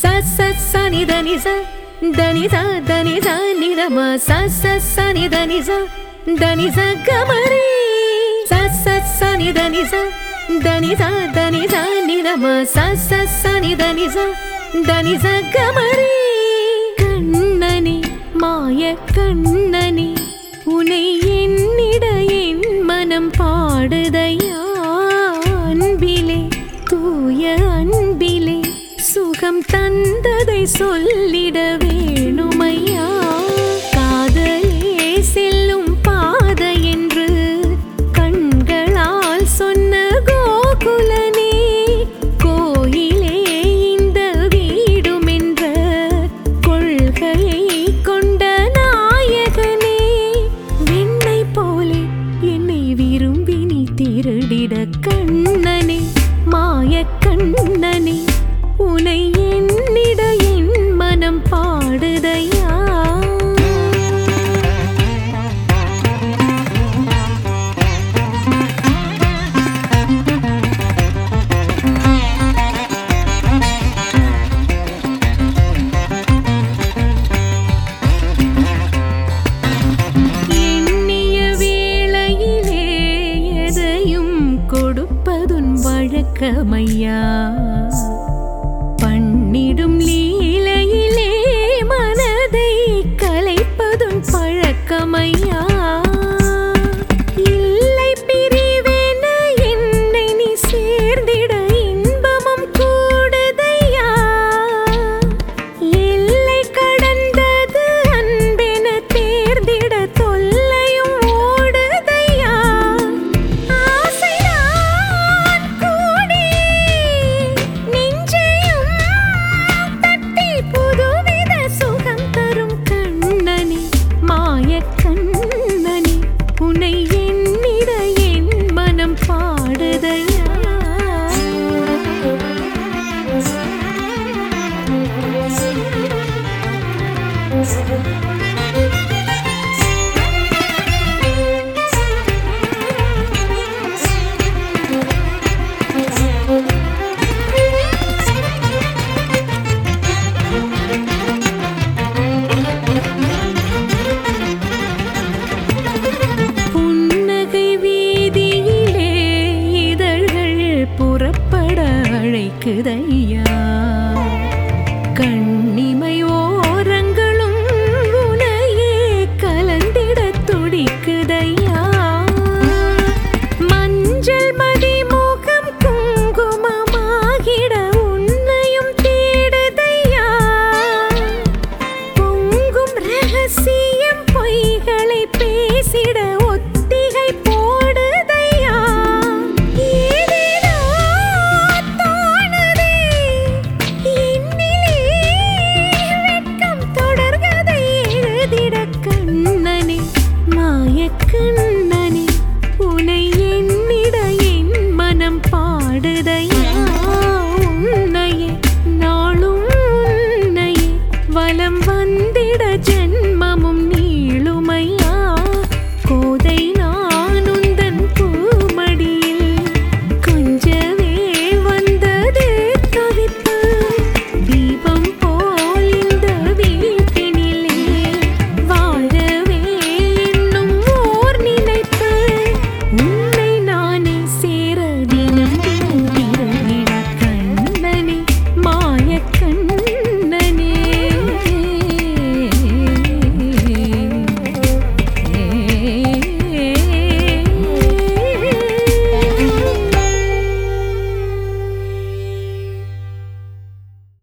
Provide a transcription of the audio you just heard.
sa sa sa ni da ni sa ni da ma sa sa ni da ni sa ga ma re sa sa ni da ni sa ni da ma sa ni da ni sa ga ma re kannane maaya kannane unai ennida en manam paadudaiya anbile தூய அன்பிலே சுகம் தந்ததை சொல்லிட வேணுமையா காதலே செல்லும் பாதை என்று கண்களால் சொன்ன கோகுலனே கோயிலே இந்த வீடும் என்ற கொள்கையை கொண்ட நாயகனே என்னை போலே என்னை விரும்பி நீ திருடிட கண்ணனே மாய கண்ணனே உனை என்னிட என் மனம் பாடுதையா எண்ணிய வேளையிலே எதையும் கொடுப்பதுன் வழக்கமையா பண்ணிடும் லீலையிலே மனதை கலைப்பதும் பழக்கமையா இல்லை பிரிவேன என்னை நீ சேர்ந்திட இன்பமும் கூடுதையா எல்லை கடந்தது அன்பென தேர்ந்திட தொல்லையும் ஓடுதையா ஆசைதான் கூடி நெஞ்சையும் தட்டி புதுவித சுகம் தரும் கண்ணனே மாய கண்ணனே உன்னை என்னிட என் மனம் பாடுதையா புன்னகை வீதியிலே இதழ்கள் புறப்பட அழைக்குதையா கண்